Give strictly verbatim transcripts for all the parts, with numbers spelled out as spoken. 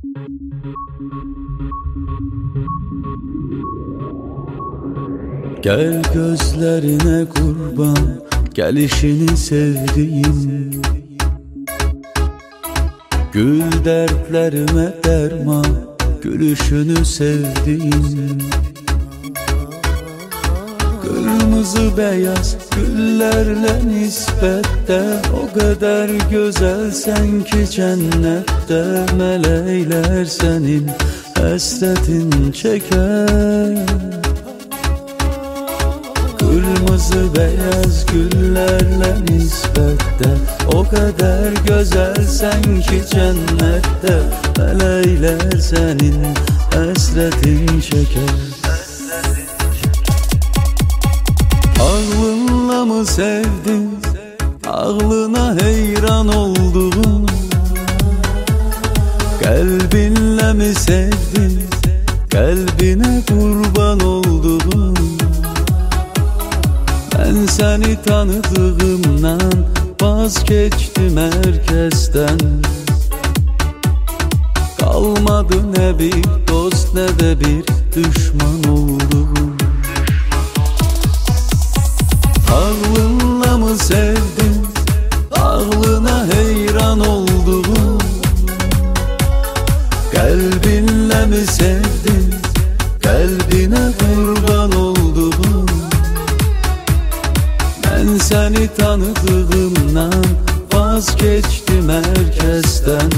Gel gözlerine kurban, gelişini sevdiğim. Gül dertlerime derman, gülüşünü sevdiğim. Kırmızı beyaz güllerle nispette o kadar güzelsen ki cennette melekler senin hasretin çeker. Kırmızı beyaz güllerle nispette o kadar güzelsen ki cennette melekler senin hasretin çeker. Ağlınla mı sevdin, ağlına heyran oldum. Kalbinle mi sevdin, kalbine kurban oldum. Ben seni tanıdığımdan vazgeçtim herkesten. Kalmadı ne bir dost ne de bir düşman oldum. Ağlınla mı sevdin, ağlına heyran oldum. Kalbinle mi sevdin, kalbine kurban oldum. Ben seni tanıdığımdan vazgeçtim herkesten.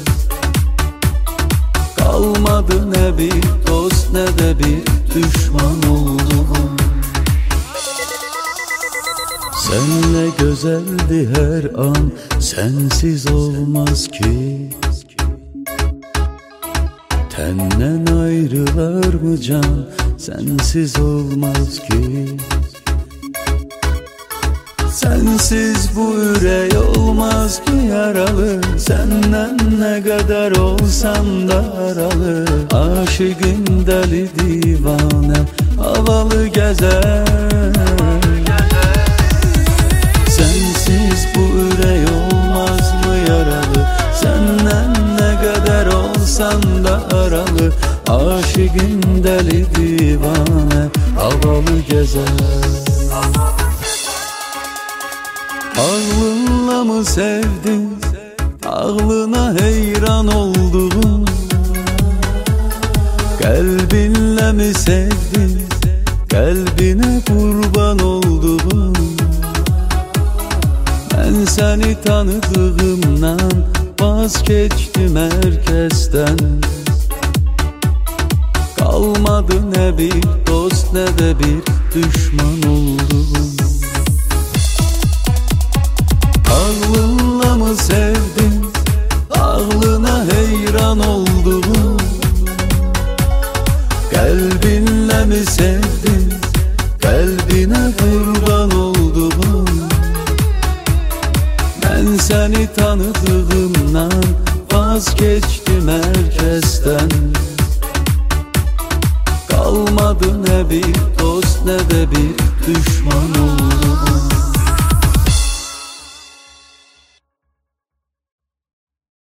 Kalmadı ne bir dost ne de bir düşman oldum. Senle güzeldi her an, sensiz olmaz ki. Tenden ayrılar mı can, sensiz olmaz ki. Sensiz bu yürek olmaz ki yaralı. Senden ne kadar olsam da aralı. Aşıkın deli divane havalı gezer. Sensiz bu yürek olmaz mı yaralı. Senden ne kadar olsam da aralı. Aşıkın deli divane havalı gezer. Ağlınla mı sevdin, ağlına heyran oldum. Kalbinle mi sevdin, kalbine kurban oldum. Ben seni tanıdığımdan vazgeçtim herkesten. Kalmadı ne bir dost ne de bir düşman oldum. Ağlınla mı sevdin, ağlına heyran oldum. Kalbinle mi sevdin, kalbine kurban oldum. Ben seni tanıdığımdan vazgeçtim herkesten. Kalmadı ne bir dost ne de bir düşman oldum.